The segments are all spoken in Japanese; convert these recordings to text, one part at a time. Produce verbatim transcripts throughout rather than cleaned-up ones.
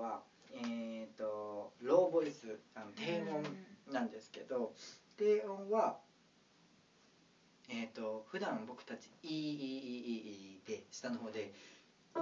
は、えー、とローボイス、あの低音なんですけど、低音は、えー、と普段僕たち「いいいいいいいい」で下の方で「い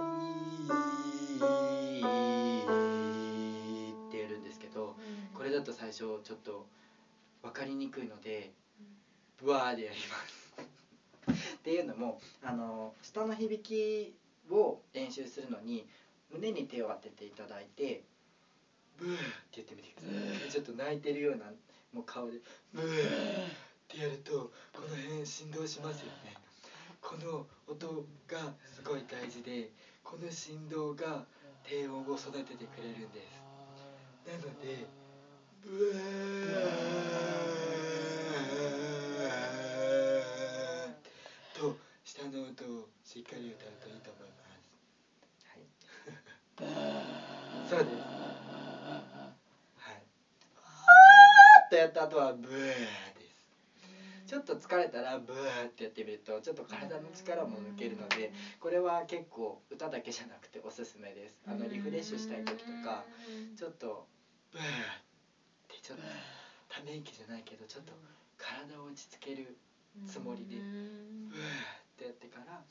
い」ってやるんですけど、これだと最初ちょっと分かりにくいのでブワーでやりますっていうのも、あの下の響きを練習するのに胸に手を当てていただいてブーって言ってみてください。ちょっと泣いてるようなもう顔でブーってやるとこの辺振動しますよね。この音がすごい大事で、この振動が低音を育ててくれるんです。なのでブーと下の音をしっかり歌うといいと思います。はい。そうです。はい。あーっとやった後はブーです。ちょっと疲れたらブーってやってみるとちょっと体の力も抜けるので、これは結構歌だけじゃなくておすすめです。あのリフレッシュしたい時とかちょっとブーってちょっとため息じゃないけどちょっと体を落ち着けるつもりでブーってやってから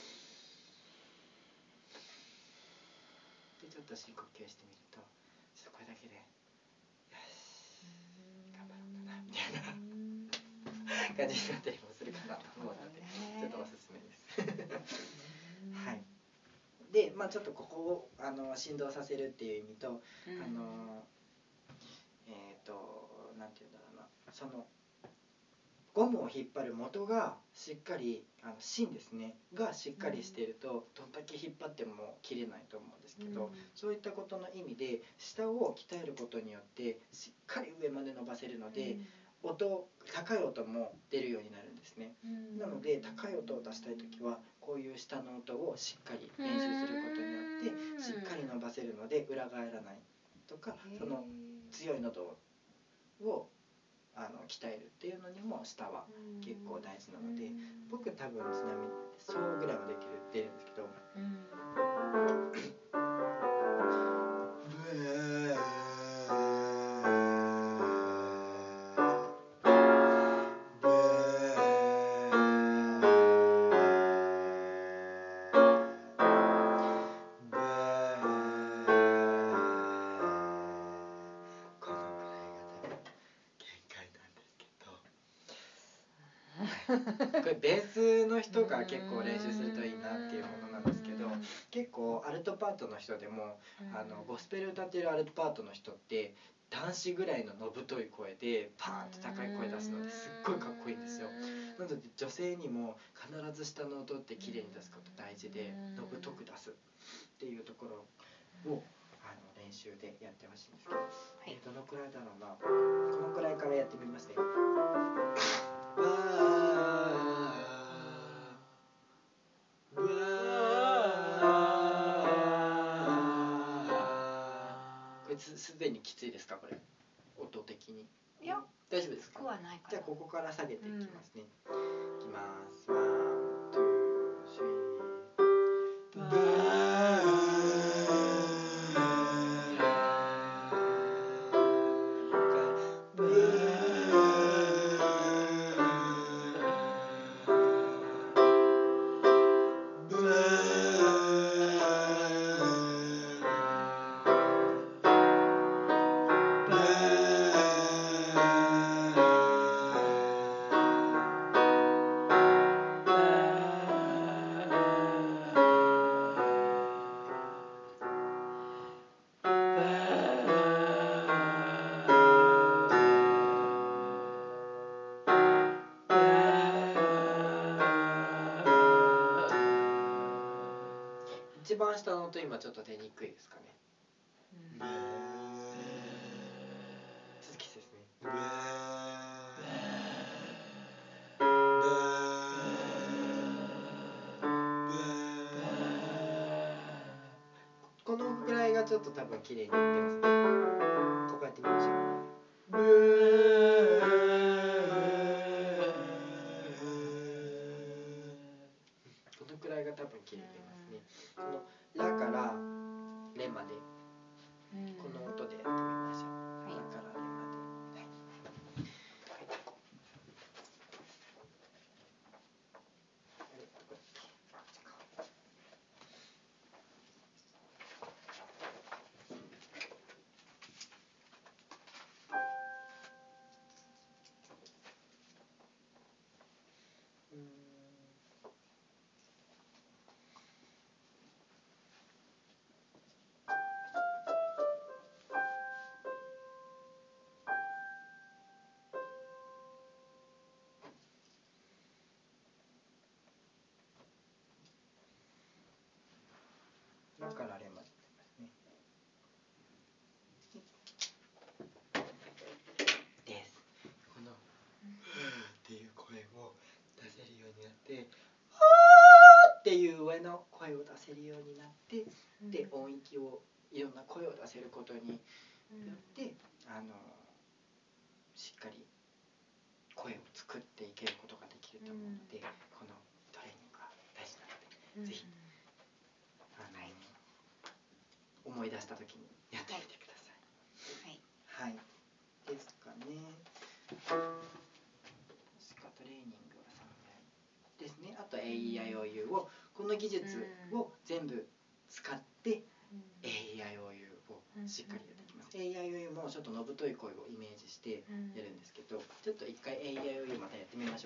でちょっと深呼吸してみるとちょっとこれだけでよし頑張ろうかなみたいな感じになったりもするかなと思うのでちょっとおすすめですはい。で、まあちょっとここをあの振動させるっていう意味と、あのえっ、ー、となんていうんだろうな、そのゴムを引っ張る元がしっかり、あの芯ですねがしっかりしているとどんだけ引っ張っても切れないと思うんですけど、そういったことの意味で下を鍛えることによってしっかり上まで伸ばせるので、音高い音も出るようになるんですね。なので高い音を出したいときはこういう下の音をしっかり練習することによってしっかり伸ばせるので裏返らないとか、その強い喉をあの鍛えるっていうのにも下は結構大事なので、僕多分ちなみにそうぐらいはできる出るんですけど、これベースの人が結構練習するといいなっていうものなんですけど、結構アルトパートの人でもあのゴスペル歌ってるアルトパートの人って男子ぐらいののぶとい声でパーンと高い声出すのですっごいかっこいいんですよ。なので女性にも必ず下の音って綺麗に出すこと大事で、のぶとく出すっていうところをあの練習でやってほしいんですけど、はい、えー、どのくらいだろうな、このくらいからやってみますね。これすでにきついですか、これ音的に。 いや大丈夫ですか。 はないかな。 じゃあここから下げていきますね、うん、いきます。ワン、ツー、スリー、バー一番下の音今ちょっと出にくいですかね。うん、続きですね。このぐらいがちょっと多分綺麗に出ますね。ここやってみましょう。このくらいが多分綺麗に出ますね。このラからレまでこの音でやってみましょう。だからあれまで。だからあれまでね。です。この「っていう声を出せるようになって、はーっていう上の声を出せるようになって、で音域をいろんな声を出せることによって、あのしっかり声を作っていけることができると思うので、このトレーニングが大事なので、ぜひあの思い出した時にやってみてください。はい、はい、ですかね。確かトレーニングはさんかいですね。あと エーイーアイオーユー をこの技術を全部使って エーイーアイオーユー をしっかりやっていきます。 エーイーアイオーユー もちょっとのぶとい声をイメージしてやるんですけど、ちょっと一回 エーイーアイオーユー またやってみましょう。